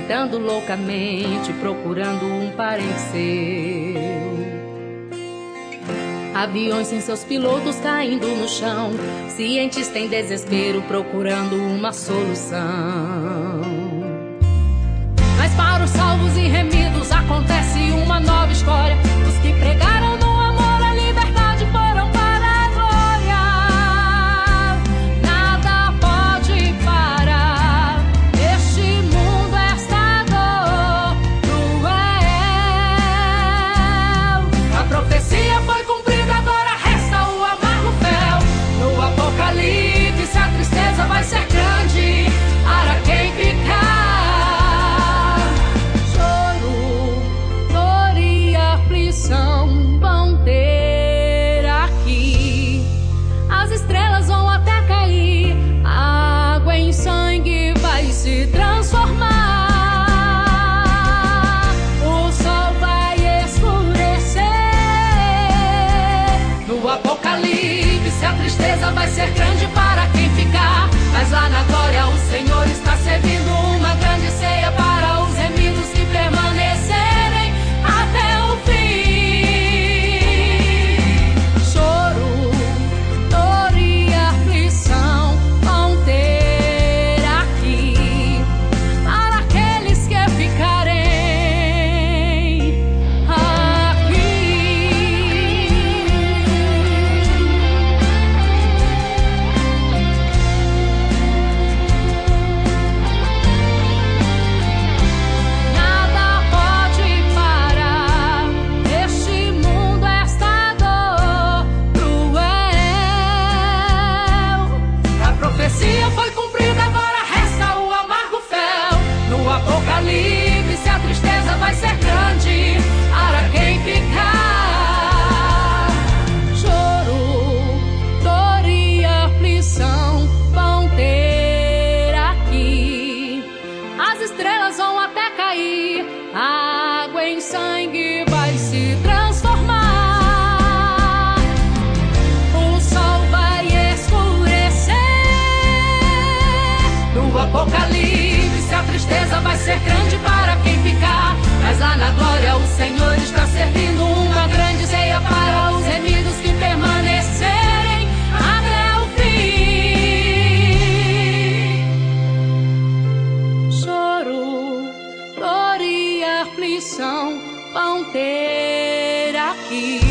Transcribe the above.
gritando loucamente, procurando um parente seu. Aviões sem seus pilotos caindo no chão, cientistas em desespero procurando uma solução. Mas para os salvos e remidos acontece uma nova história. Os que pregaram no amor a liberdade foram para a glória. Nada pode parar este mundo, esta dor cruel. A profecia foi cumprida, agora resta o amargo fel. No Apocalipse a tristeza vai ser grande para quem ficar. Vão ter aqui, as estrelas vão até cair, a água em sangue vai se transformar, o sol vai escurecer. No Apocalipse a tristeza vai ser grande para quem ficar, mas lá na glória o Senhor está servindo uma grande ceia para os remidos que permanecerem até o fim. A água em sangue vai se transformar, o sol vai escurecer. No Apocalipse a tristeza vai ser grande para quem ficar, mas lá na glória o Senhor está servindo uma grande ceia para os remidos que permanecerem até o fim. Choro, dor e aflição vão ter aqui.